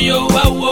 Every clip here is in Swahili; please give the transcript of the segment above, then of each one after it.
yo wawo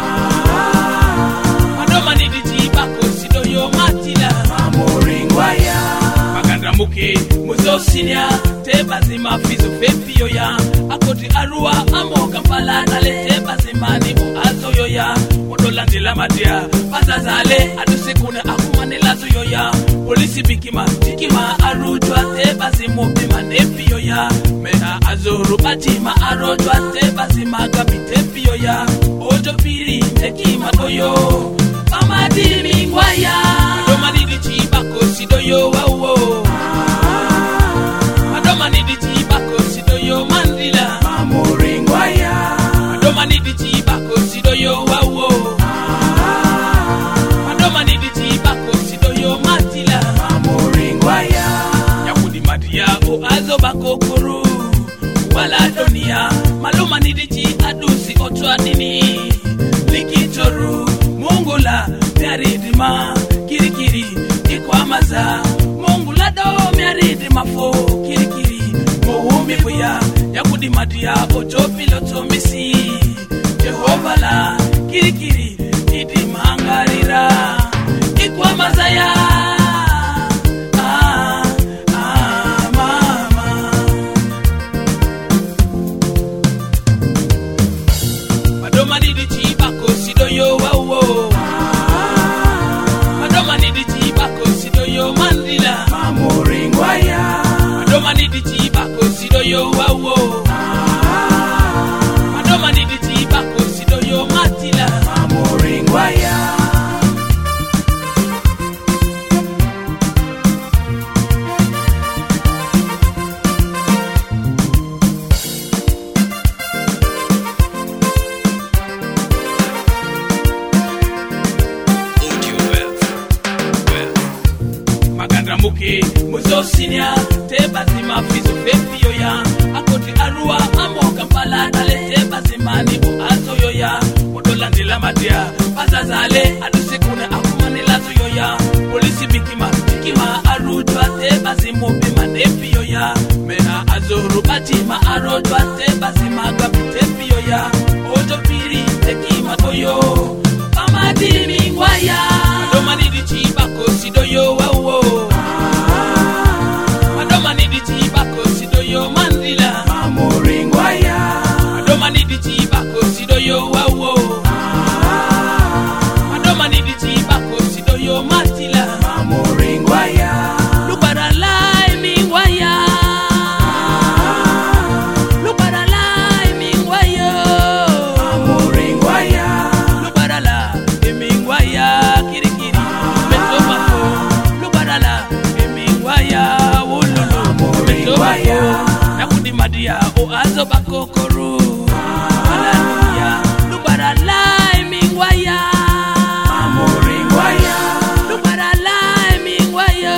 Madoma ni dijiba kosido yo matila Amoringwaya Maganda muke muzo sinya Teba zima fizo fepi yo ya Akoti arua amo kampala Nale teba zimani uazo yo ya Modola ndila madia Pazazale aduse kune akumane lazo yo ya Polisi bikima tikima arujwa Teba zimu bima nefi yo ya Mea azuru batima arujwa Teba zima gabite yo ya Ojo piri tekima doyo Pamadimi ngwaya Madoma nidi chiba kosido yo wawo Madoma nidi chiba kosido yo mandila Amoringwaya Madoma nidi chiba kosido yo wawo Madoma nidi chiba kosido yo matila Amoringwaya Yakudi madia o azo bakokuru Wala donia Maluma nidi chi adusi otwa nini Likitoru Mungula Miaridima Kirikiri Ikwamaza Mungula do miaridima fo Kirikiri Mohumi buya Yakudi madia ojo piloto misi Jehova la Kirikiri Idima angarira Ikwamaza ya Madoma nidi chiba kosido yo wawo Madoma nidi chiba kosido yo mandila Amoringwaya Madoma nidi chiba kosido yo wawo Madoma nidi chiba kosido yo matila Amoringwaya Maganda muke muzo sinya Teba zima fizo fepi yo ya Akoti arua amo kampala Nale teba zimani uazo yo ya Modola ndila madia Pazazale aduse kune akumane lazo yo ya Polisi bikima tikima arujwa Teba zimu bima nefi yo ya Mea azuru batima arujwa Teba zima gabitefi yo ya Ojo piri tekima goyo Pamadimi ngwaya Madoma nidi chiba kosido yo wawo Madoma nidi chiba kosido yo mandila Amoringwaya Madoma nidi chiba kosido yo wawo Madoma nidi chiba kosido yo matila Amoringwaya Lubara lai mingwaya Lubara lai mingwayo Amoringwaya Lubara la mingwaya kirikiri Metobako Lubara emingwaya ululu Amoringwaya Nakudi madia oazo bakokoru Hallelujah Lubara emingwaya Amoringwaya Lubara emingwaya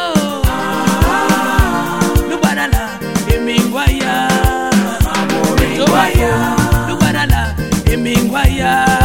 Lubara emingwaya Amoringwaya Lubara emingwaya